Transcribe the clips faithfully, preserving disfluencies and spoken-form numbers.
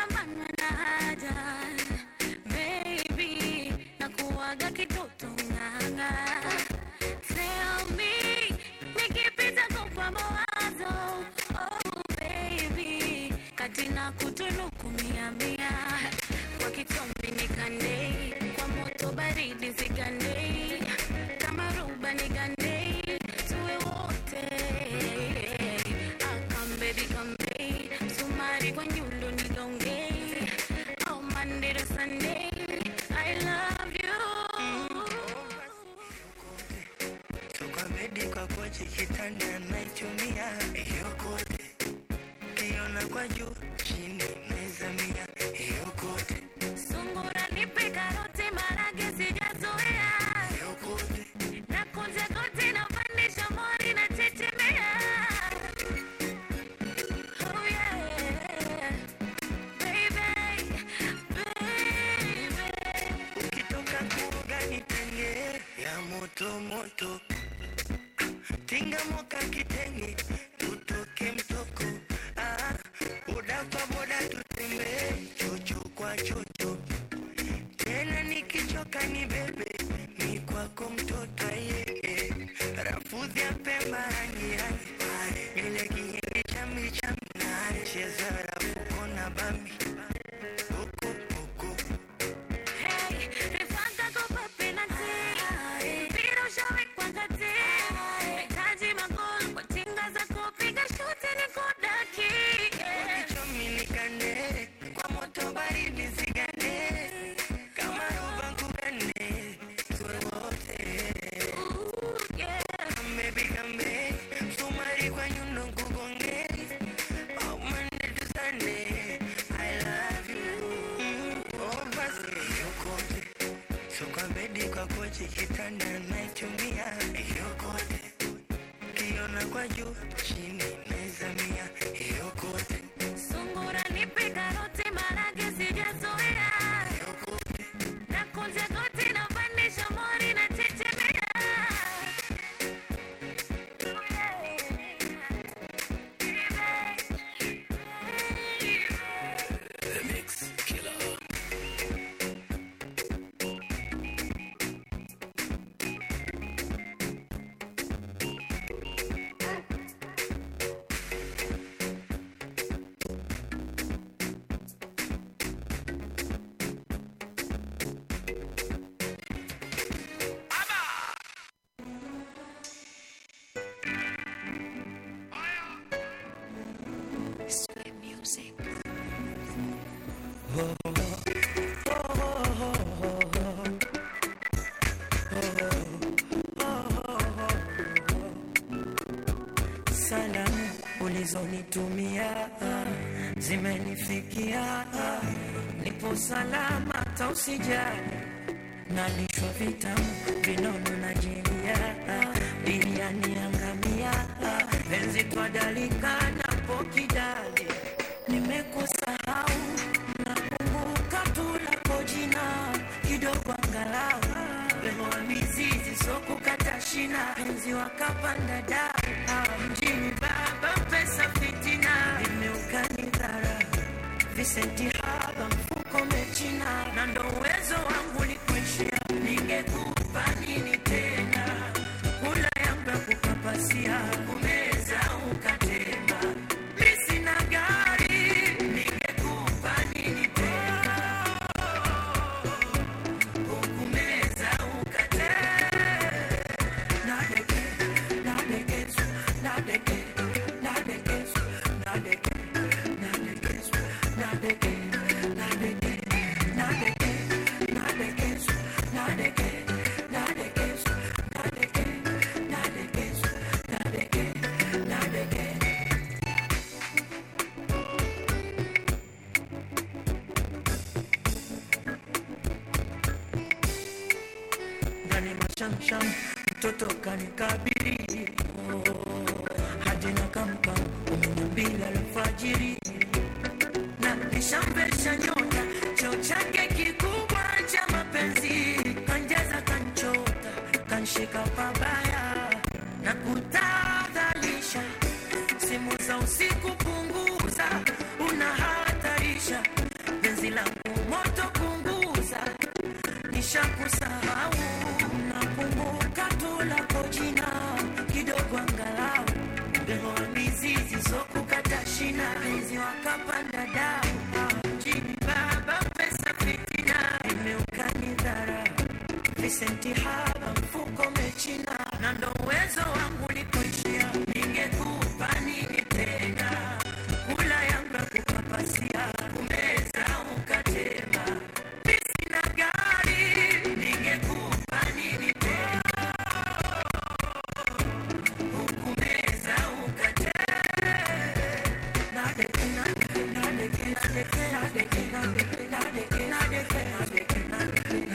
maana na haja. Baby, nakuaga kitoto nganga. Tell me, nikipita kwa mawazo. Oh baby, katina kutunuku mia mia. Kwa kitombi nikande, kwa moto baridi zigande. Kama ruba nigande, tuwe wote. Ah, come baby, come baby. Sumari kwa nyundo nigonge. Oh, Monday to Sunday, I love you. So kwa bedi kwa kochi kitanda naichumia. Yokote, kiona kwa juu, chini naizamia. Yokote, sungura nipe karoti marage sijazoea. yokote, Na kunje kote na pandisha mori na chechemea. Oh yeah, baby, baby. ukitoka kuoga nitenge ya moto moto. Tinga moka kitenge, tutoke mtoko. Ah, boda kwa boda tutembe, chocho kwa chocho. Tena nikichoka ni bebe, ni kwako mtoto ye. Rafudhi ya pemba hangi hangi, ile kihindi chami chami na cheza rafuko na bami. Oko oko, Hey, rifanga kwa penalty. Piro shawe kwa kati. Mitaji magol kwa tinga za kupiga shuti ni kudaki. chomi nikande, kwa moto baridi zigande. Kama roba nkugande, tuwe wote. Ooh, yeah. Kambe bikambe, sumari kwa nyundo nkugonge. Oh, Monday to Sunday, I love you. Mm, oh, basi, yokote. So kwa bedi kwa kochi kitanda naichumia. Yokote, kiona kwa juu, chini naizamia. Yokote, Sungura nipe karoti marage sijazoea. yokote, Na kunje kote na pandisha mori na chechemea. Oh yeah, The Mix Killer. sweet music. salamu ulizonitumia zimenifikia. Nipo salama hata usijali, nalishwa vitamu vinono na jelia. Biriani angamia, penzi twadalika napo kidali. Nimekusahau, nakumbuka tu lako jina kidogo angalau. Wemo wa mizizi so kukata shina, penzi wakapanda dau. Ah, mjini baba pesa fitina, nimeukanidhara visenti haba mfuko mechina. Na ndo uwezo wangu ni kuishia, ningekupa nini tena? Kula yangu ya kukapasia, kumeza ukatema. Mi sina gari, ningekupa nini tena? Kukumeza ukatema. Nadeke, nadekesu, nadeke, nadekesu, nadeke, nadekesu, nadeke, nadeke, nadeke, nadekesu, nadeke, nadekesu, nadeke, nadekesu, nadeke, nadeke. Ndani mashamsham mtoto kanikabili, oh, hadi na kampa umeniambia alfajiri. Na nishambesha nyota choo chake kikubwa cha mapenzi, kanjaza kanchota kanshika pabaya na kutadhalisha. Simu za usiku punguza, unahatarisha penzi langu moto punguza, nishakusahau. Nakumbuka tu lako jina kidogo angalau, leo mizizi sokukata shina, penzi wakapanda dau. Jini baba pesa fitina, imeukani Vicenti haba mfuko mechina, na ndo uwezo wangu likuishia. Ningekupa nini tena, kula yangu ya kukapasia, kumeza ukatema. Misi na gari, ningekupa nini tena, kumeza ukatema. Nadeke, nadeke, nadeke, nadeke, nadeke, nadeke, nadeke, nadeke, nadeke, nadeke,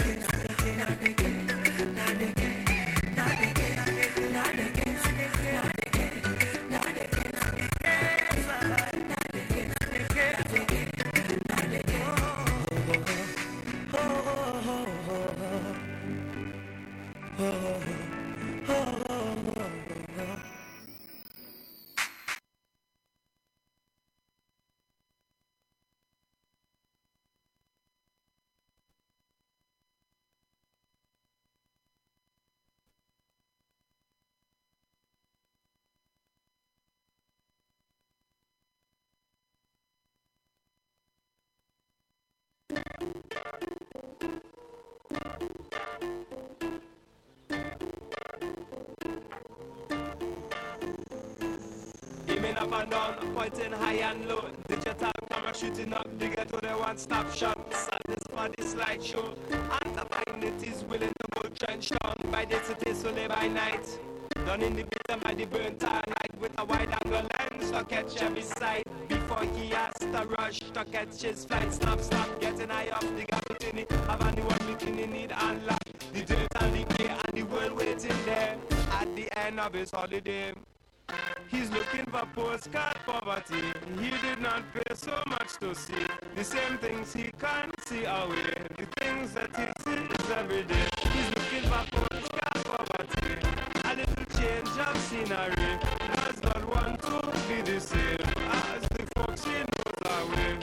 Up and down, pointing high and low. Digital camera shooting up, they get to the one-stop shop. Satisfy the slideshow. And the find it is willing to go trench down. By day to day, so lay by night. Done in the building by the burnt tire light with a wide angle lens to catch every sight. Before he has to rush to catch his flight. Snap, snap, getting high off the gravity. Have anyone looking in it unlock. The dirt and the gear and the world waiting there. At the end of his holiday, he's looking for postcard poverty. He did not pay so much to see the same things he can't see away. The things that he sees every day. He's looking for postcard poverty. A little change of scenery. Does not want to be the same as the folks he knows are with.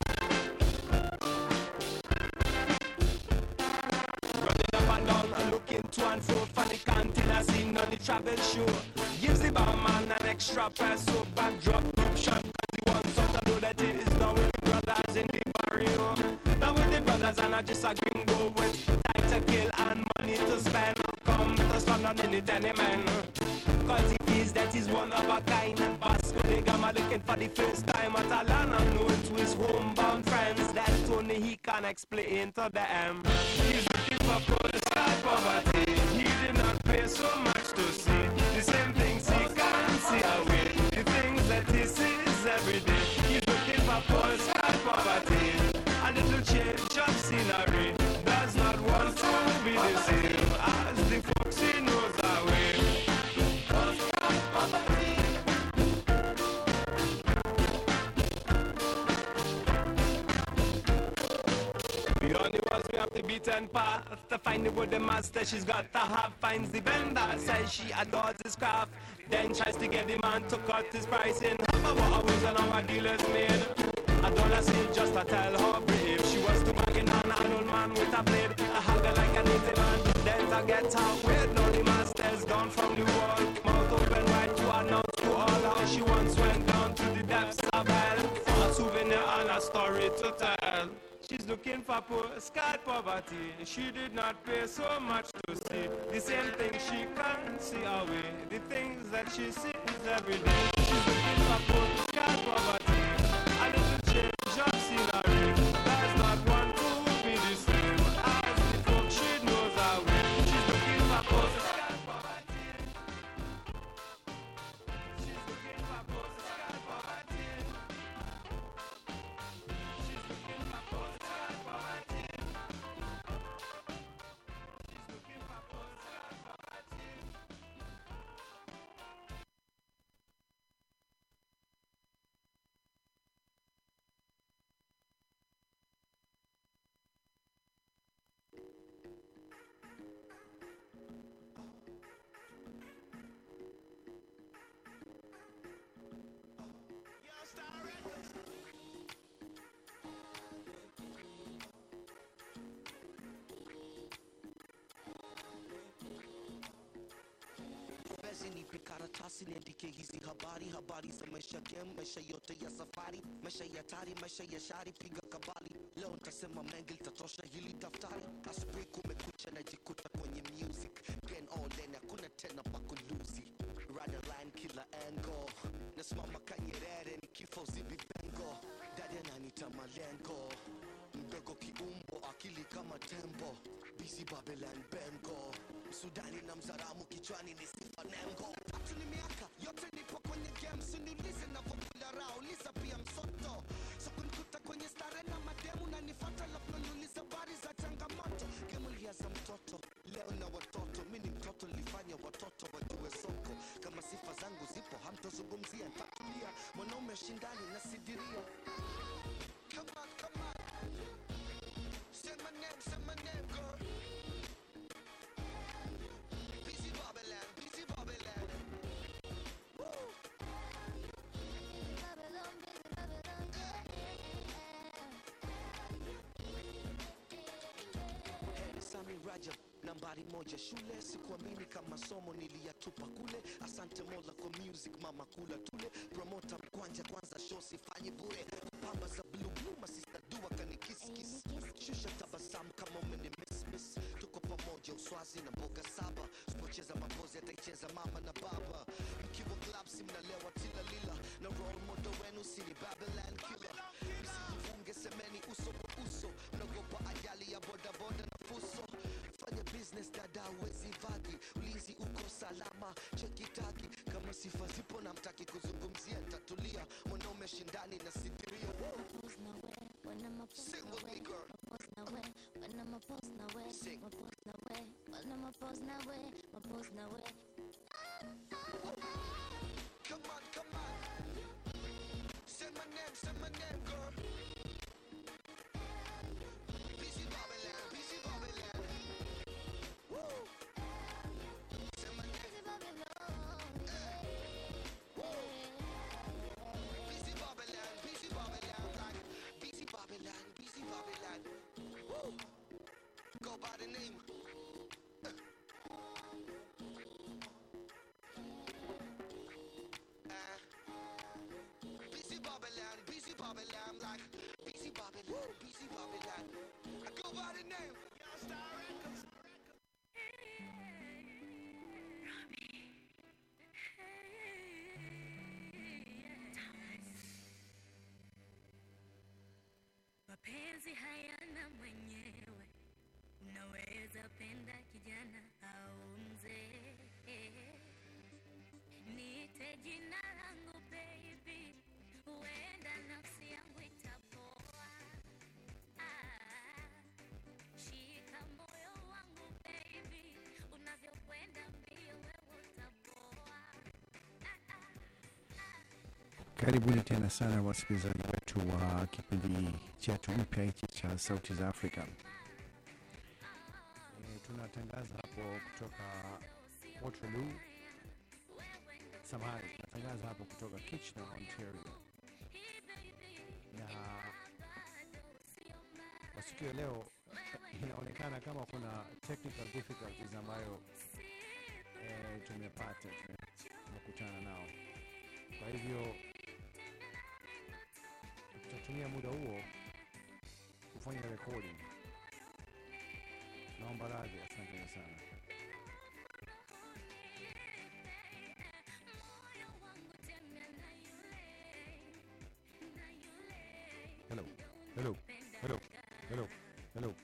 Running up and down and looking to and fro for the canteen I seen on the travel show. Gives the barman an extra pass so backdrop option. Cause he wants us to know that it is now with the brothers in the barrio. Now with the brothers and I just a gringo with time to kill and money to spend. Come to stand on any man. Cause he feels that he's one of a kind. And Vasco de Gama looking for the first time at a land unknown to his homebound friends. That only he can explain to them. He's looking for postcard poverty. He did not pay so much to see the same things he can't see away. The things that he sees every day. He's looking for postcard poverty. A little change of scenery. Does not want to be the same as the folks he knows are way. Postcard poverty. Beyond the walls we have the beaten path. To find the wooden master she's got to have. Finds the vendor, says she adores his craft. Then tries to get the man to cut his price in half of what I was and our dealers made. A dollar sale just to tell her brave. She was to bargain on an old man with a blade. I hug her like an easy man. Then to get her weird. Now the master's gone from the wall. Mouth open wide to announce to all how she once went down to the depths of hell. For a souvenir and a story to tell. She's looking for postcard poverty. She did not pay so much to see the same things she can't see away. The things that she sees every day. She's looking for postcard poverty. A little change of scenery. Does not want to be the same as the folks she knows her way. She's looking for postcard poverty. She's looking for postcard poverty. She's looking for postcard poverty. She's looking for postcard poverty. usinipe karatasi niandike hizi habari, habari za maisha game, maisha yote ya safari, maisha ya tari, maisha ya shari, piga kabali. Leo nitasema mengi litatosha hili daftari. Asubuhi kumekucha najikuta kwenye music, again all in, hakuna tena pa kuluzi. Run a line kila angle, nasimama kanyerere nikifa uzibi bengo. Dada ananiita malengo, mdogo kiumbo akili kama tembo. Busy Babylon Bengo, Sudani na mzaramu kichwani ni sifa nemgo. Tatu ni miaka yote nipo kwenye game, siniulize na vokula rao, uliza pia msoto. So kunikuta kwenye stare na mademu na nifata labda niuliza habari za changamoto. Game uliaza mtoto, leo na watoto, mini mtoto nilifanya watoto wajue soko. Kama sifa zangu zipo hamtozungumzia, nitatulia, mwanaume shindani na sidiria. Come on, come on, say my name, say my name girl. Busy Babylon, busy Babylon. Woo! Babylon, busy Babylon, yeah. Hey, Sami Rajab, nambari moja shule, sikuamini kama somo niliyatupa kule. Asante Mola kwa music, mama kula tule. Promoter mkwanja kwanza show sifanyi bure. Pamba za blue blue, masista dua kani kiss kiss. Shusha tabasamu kama umeni miss miss. Tuko pamoja uswazi na mboga saba. Sipocheza mapozi ataicheza mama na baba. Mkiwa club si mnalewa tila lila. Na role model wenu sini Babylon killer. Msijifunge semeni uso kwa uso. Mnagopa ajali ya boda boda na fuso. Fanya business dada uwezi vagi, ulinzi uko salama, cheki tagi. Kama sifa zipo na mtaki kuzungumzia, nitatulia, mwanaume shindani na sidiria. When I'm a post Sing with me girl. my way, when I'm a post my way, Sing. my post my way, when I'm a post my way, my post my way. Come on, come on, say my name, say my name girl. Busy Babylon, busy Babylon. Woo! Say my name. Busy Babylon, Busy Babylon, busy Babylon, like busy Babylon, busy Babylon. Woo! Go by the name. Uh. Uh. Busy Babylon, busy Babylon, like busy Babylon, busy Babylon. I go by the name. mapenzi hayana mwenyewe, unaweza penda kijana au mzee. Niite jina langu baby, huenda nafsi yangu itapoa. Ah, shika moyo wangu baby, unavyokwenda mbio wewe utapoa. Ah, ah, ah. Karibuni tena sana wasikilizaji wetu wa kipindi chetu mpya hichi cha Sauti za Afrika. E, tunatangaza hapo kutoka Waterloo, samahani, tunatangaza hapo kutoka Kitchener, Ontario. Na kwa siku ya leo inaonekana kama kuna technical difficulties ambayo e, tumepata, tumekutana nao. Kwa hivyo tutatumia muda huo kufanya recording. Naomba radhi, asante sana. Hello, hello, hello, hello, hello.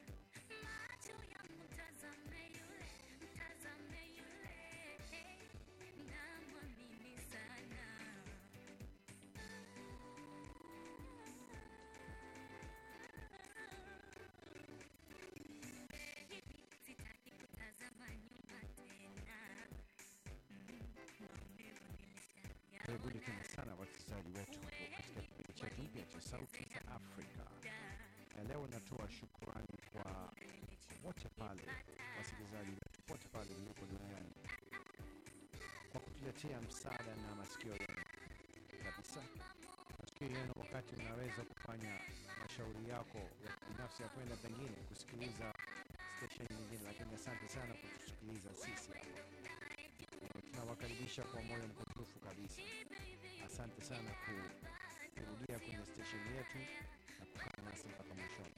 Karibuni tena sana wasikilizaji wetu katika kipindi chetu mpya cha Sauti za Afrika. Na leo natoa shukrani kwa wote pale wasikilizaji wetu wote pale walipo duniani kwa kutuletea msaada na masikio yenu kabisa. Masikio yenu wakati unaweza kufanya mashauri yako ya binafsi ya kwenda pengine kusikiliza station nyingine, lakini asante sana kutusikiliza sisi hapa. tunawakaribisha kwa moyo mkunjufu kabisa. Asante sana ku- kurudia kwenye station yetu na kukaa nasi mpaka mwishoni.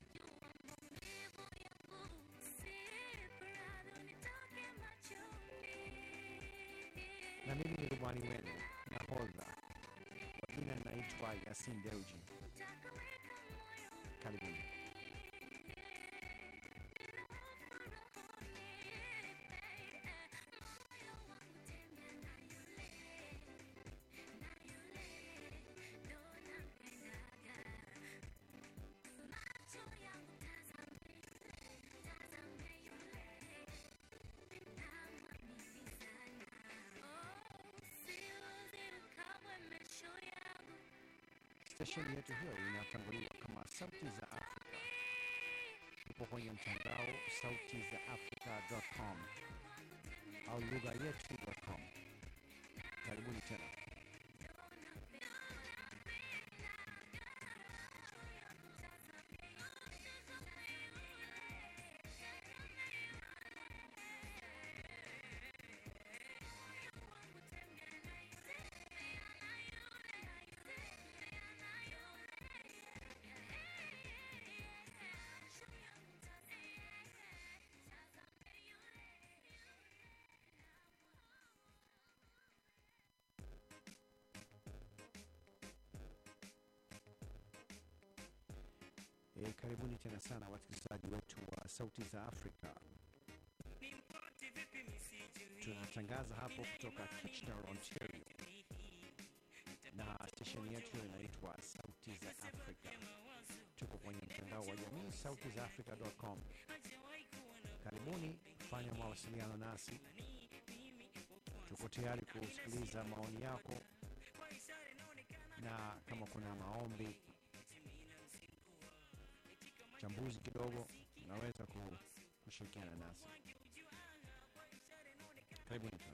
Na mimi ni rubani wenu nahodha, kwa jina naitwa Yasin Deuji. Karibuni. Station yetu hiyo inatambuliwa kama Sauti za Afrika. Ipo kwenye mtandao sauti za africa dot com au lugha yetu dot com. Karibuni tena. E, karibuni tena sana wasikilizaji wetu wa Sauti za Afrika. Tunatangaza hapo kutoka Kitchener, Ontario, na station yetu inaitwa Sauti za Afrika. Tuko kwenye mtandao wa jamii sauti za africa dot com. Karibuni, fanya mawasiliano nasi. Tuko tayari kusikiliza maoni yako, na kama kuna maombi, chambuzi kidogo, unaweza ku- kushirikiana nasi. Karibuni sana.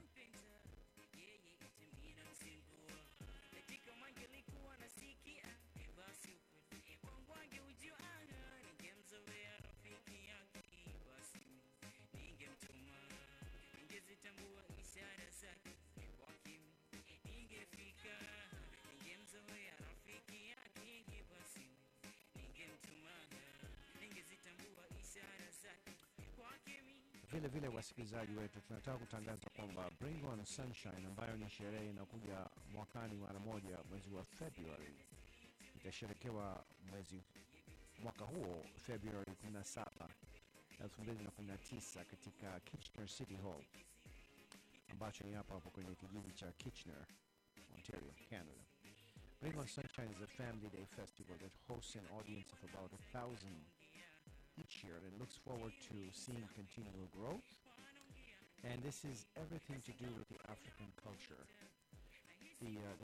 Vile vile wasikilizaji wetu, tunataka kutangaza kwamba Bring On Sunshine, ambayo ni sherehe inakuja mwakani mara moja mwezi wa February, itasherekewa mwezi mwaka huo February kumi na saba, elfu mbili na kumi na tisa katika Kitchener City Hall, ambacho ni hapa hapo kwenye kijiji cha Kitchener, Ontario, Canada. Bring On Sunshine is a family day festival that hosts an audience of about a thousand each year and looks forward to seeing continual growth. And this is everything to do with the African culture. The, uh,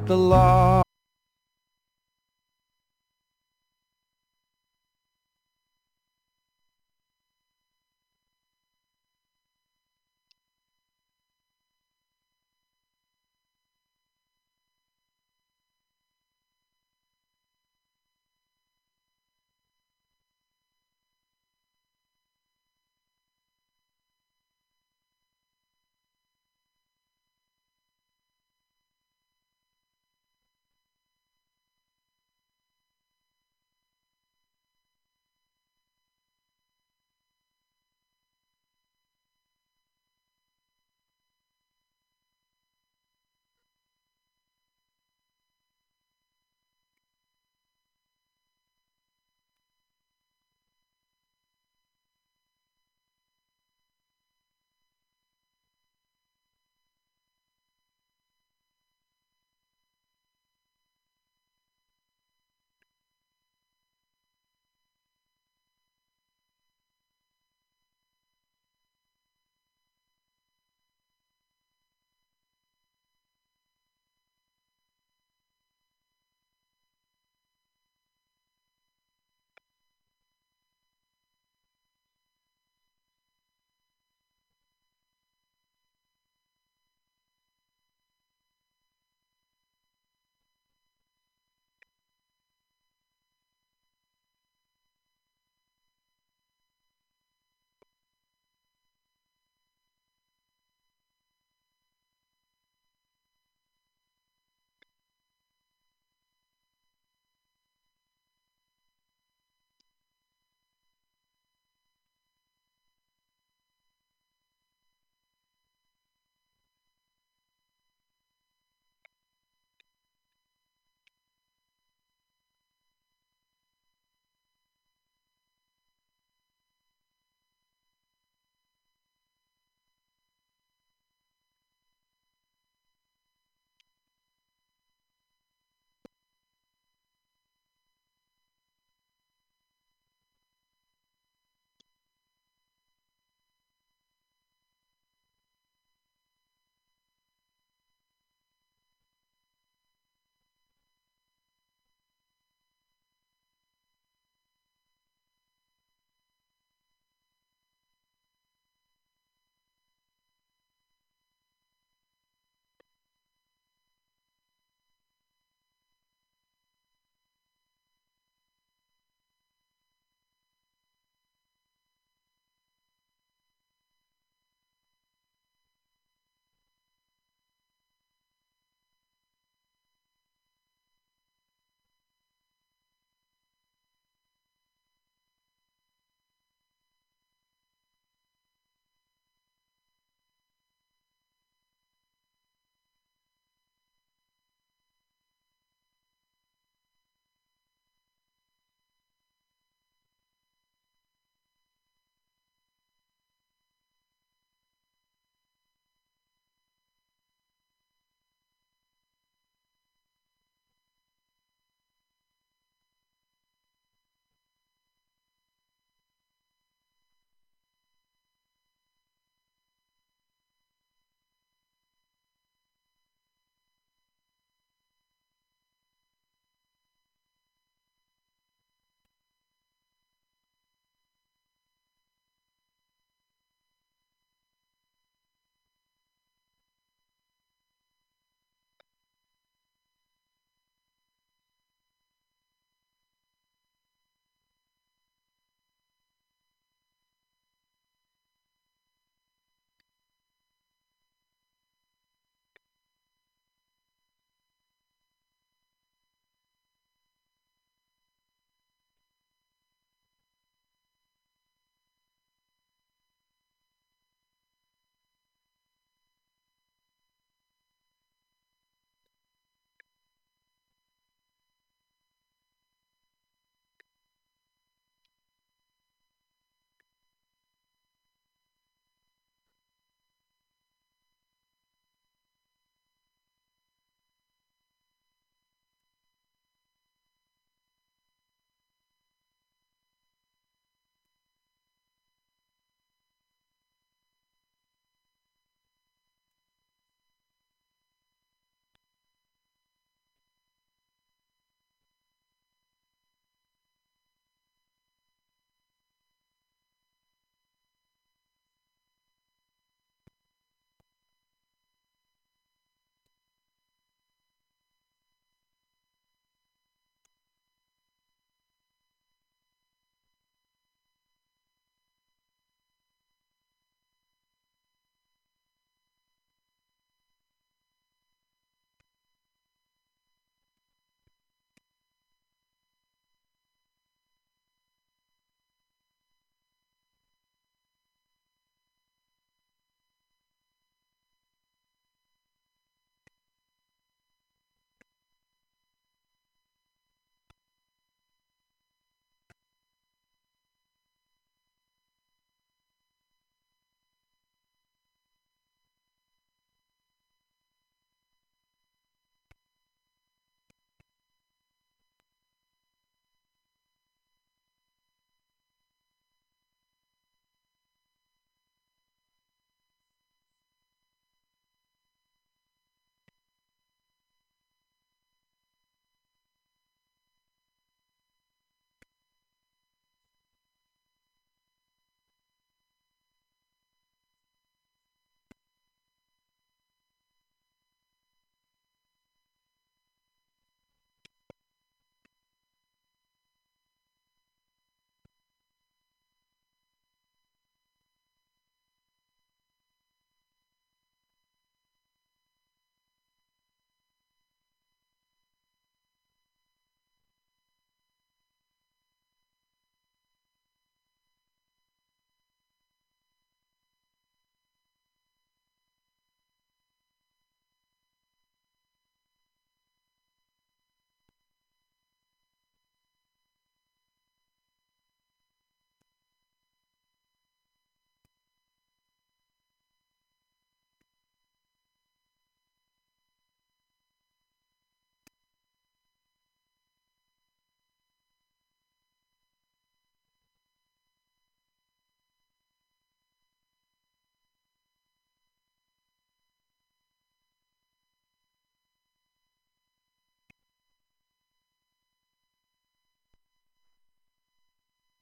the law.